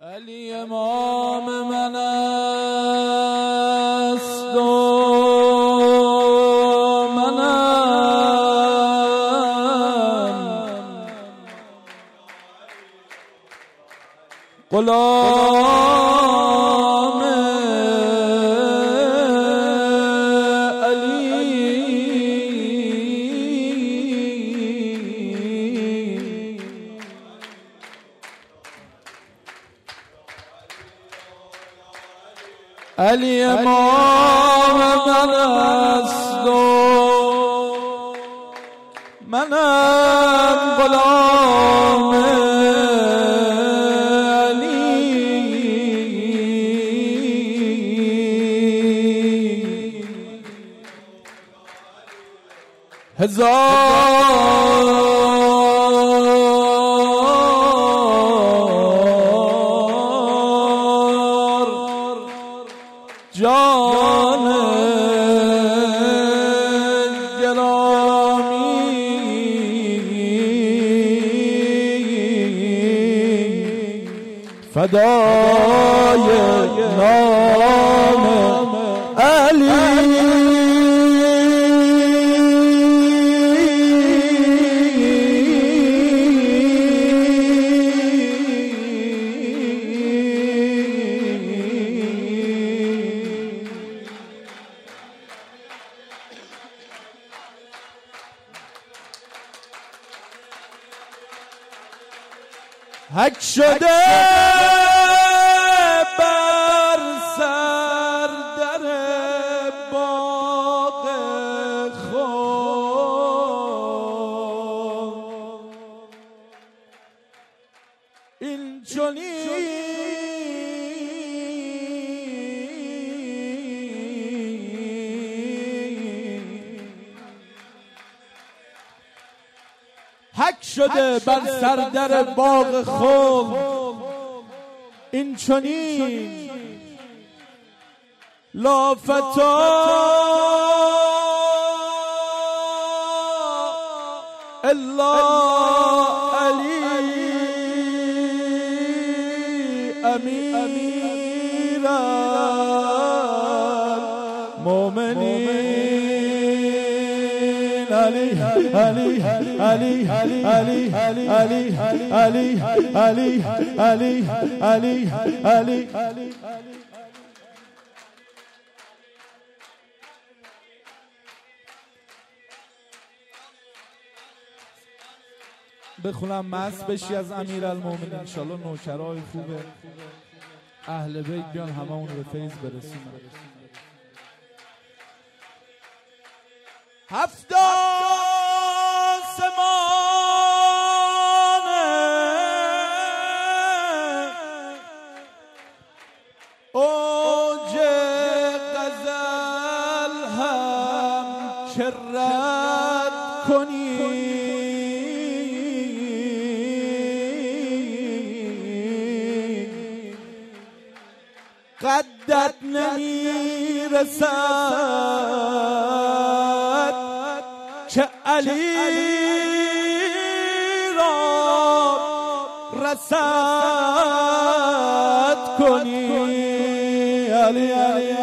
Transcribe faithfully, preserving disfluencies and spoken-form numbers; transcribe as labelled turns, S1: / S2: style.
S1: علی امام من است و منم غلام علی. علی امام من است و منم غلام علی. هزار جان گرامی فدای نام علی. حک شده بر سر در باغ خود این چنین حک شده بر سر در باغ خود این چنین لافتا الا علی امیر المؤمنین. علی علی علی علی علی علی علی علی علی علی علی علی. بخونم مست بشی از امیرالمومنین. انشالله نوکرای خوبه اهل بیت بیان همه اون به فیض برسیم. هفت آسمان اوج غزل هم که رد کنی قدت نمیرسد که علی را رصد کنی. علی علی